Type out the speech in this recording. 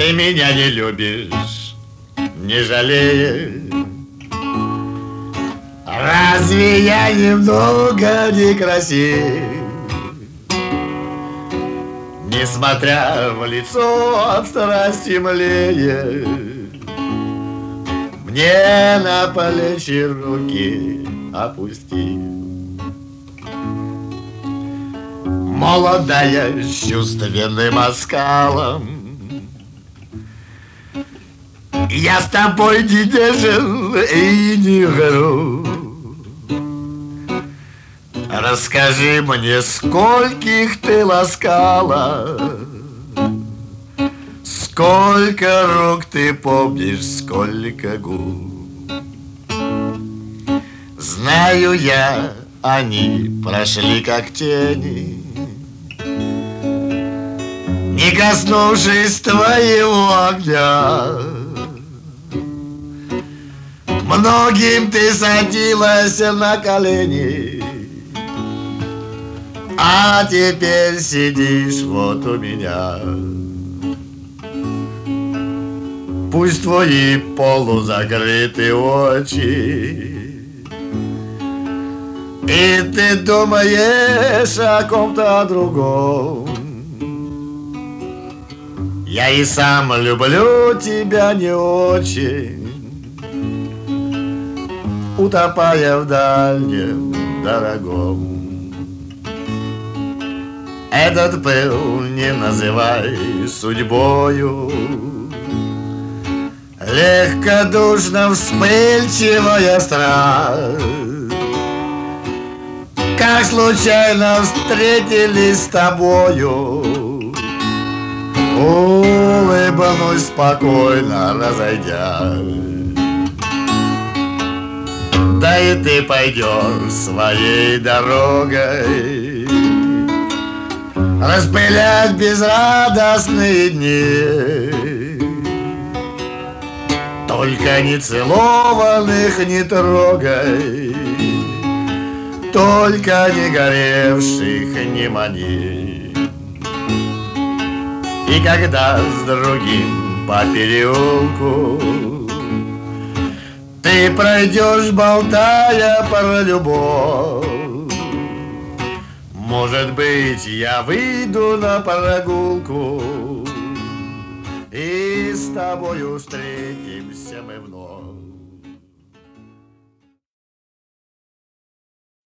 Ты меня не любишь, не жалеешь. Разве я немного некрасив? Несмотря в лицо от страсти млеет, мне на плечи руки опустил. Молодая с чувственным оскалом, я с тобой не нежен и не груб. Расскажи мне, скольких ты ласкала, сколько рук ты помнишь, сколько губ. Знаю я, они прошли как тени, не коснувшись твоего огня. Многим ты садилась на колени, а теперь сидишь вот у меня. Пусть твои полузакрыты очи, и ты думаешь о ком-то другом. Я и сам люблю тебя не очень, утопая в дальнем дорогом. Этот пыл не называй судьбою, легкодушно вспыльчивая страсть. Как случайно встретились с тобою, улыбнусь спокойно, разойдясь. Да и ты пойдешь своей дорогой, распылять безрадостные дни. Только не целованных не трогай, только не горевших не мани. И когда с другим по переулку ты пройдешь, болтая про любовь, может быть, я выйду на прогулку, и с тобою встретимся мы вновь.